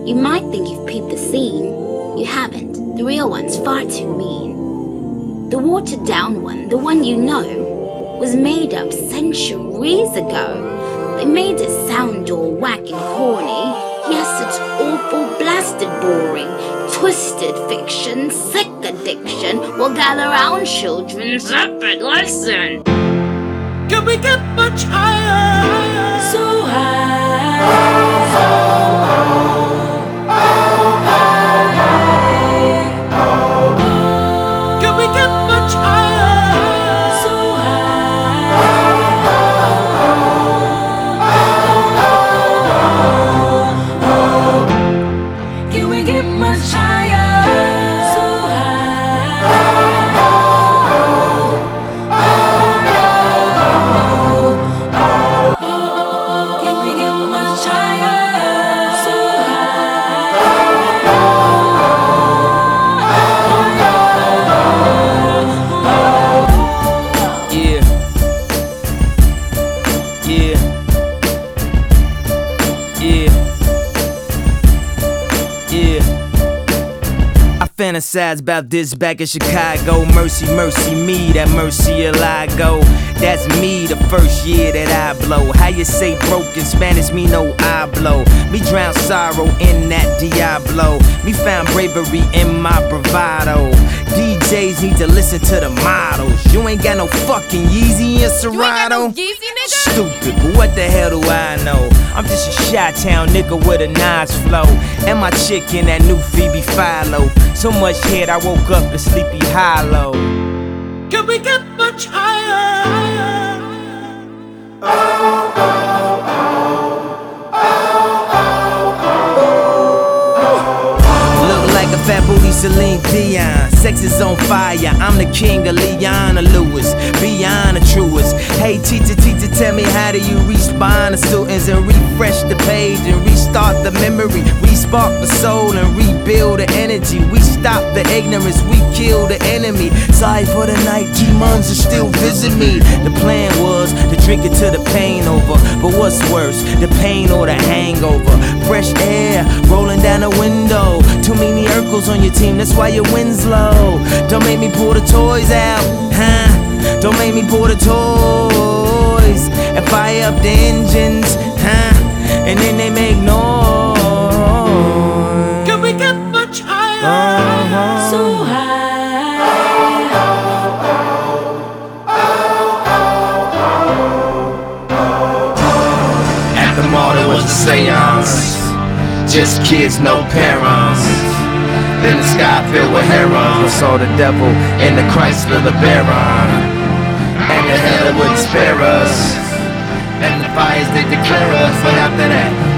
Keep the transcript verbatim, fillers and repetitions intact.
You might think you've peeped the scene. You haven't. The real one's far too mean. The watered down one, the one you know, was made up centuries ago. They made it sound all whack and corny. Yes, it's awful, blasted boring. Twisted fiction, sick addiction. Well, gather round, children, separate lesson. Can we get much higher? So high. Can we get much higher? So high. Can we get much higher? So high. Can we get much higher? So Yeah. Yeah. Yeah. Yeah. I fantasize about this back in Chicago. Mercy, mercy me, that mercy I go. That's me the first year that I blow. How you say broke in Spanish, me no I blow. Me drown sorrow in that Diablo. Me found bravery in my bravado. D Js need to listen to the models. You ain't got no fucking Yeezy and Serato. Stupid, but what the hell do I know? I'm just a Chi-Town nigga with a nice flow. And my chick in that new Phoebe Philo. So much head I woke up in Sleepy Hollow. Can we get much higher? Look like a fat booty Celine Dion. Sex is on fire, I'm the king of Leona Lewis. Beyond the truest. Hey teacher, teacher, tell me how do you respond to students and refresh the page and restart the memory. We spark the soul and rebuild the energy. We stop the ignorance, we kill the enemy. Sorry for the night, demons are still visit me. The plan was to drink it till the pain over. But what's worse, the pain or the hangover? Fresh air rolling down the window. Too many Urkels on your team, that's why your win's low. Don't make me pull the toys out, huh? Don't make me pull the toys and fire up the engines, huh? And then they make noise. Can we get much higher? Uh-huh. So high. At the mall there was a seance. Just kids, no parents. Then the sky filled with herons. We saw the devil in the Chrysler LeBaron. And the hell it wouldn't spare us. And the fires they declare us. But after that